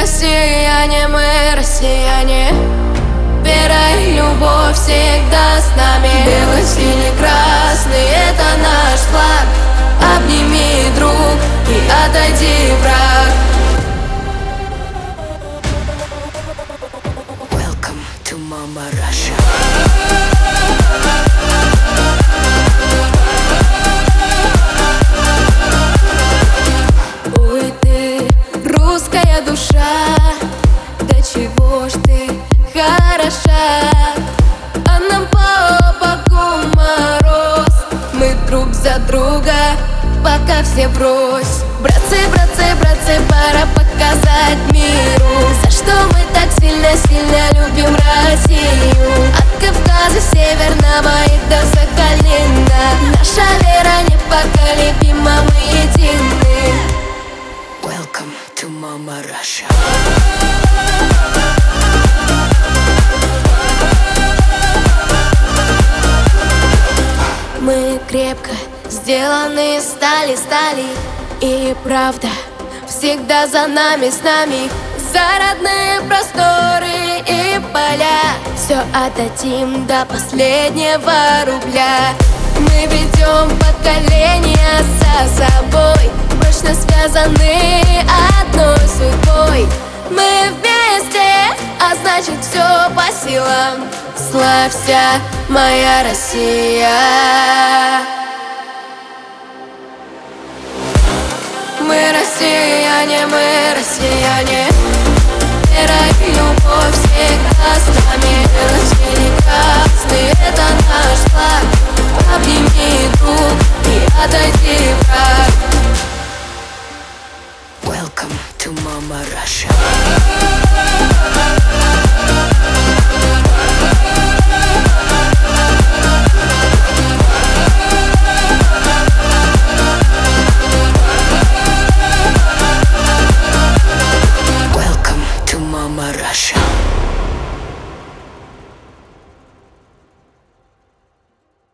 россияне, мы россияне. Вера и любовь всегда с нами. Белый, синий, красный — это наш флаг. Обними, друг, и отойди, враг. Welcome to Mama Russia. Ой, ты, русская душа, до чего ж ты хороша. А нам по боку мороз, мы друг за друга, пока все врозь. Братцы, братцы, братцы, пора показать миру, за что мы так сильно любим Россию. От Кавказа северного и до Сахалина наша вера непоколебима, мы едины. Welcome to Mama Russia. Мы крепко сделаны из стали, и правда всегда за нами, с нами. За родные просторы и поля все отдадим до последнего рубля. Мы ведем поколения за собой, прочно связаны одной судьбой. Мы вместе, а значит все по силам. Славься, моя Россия. Мы россияне, мы россияне. Вера и любовь всегда с нами. Белый, синий, красный — это наш флаг. Обними,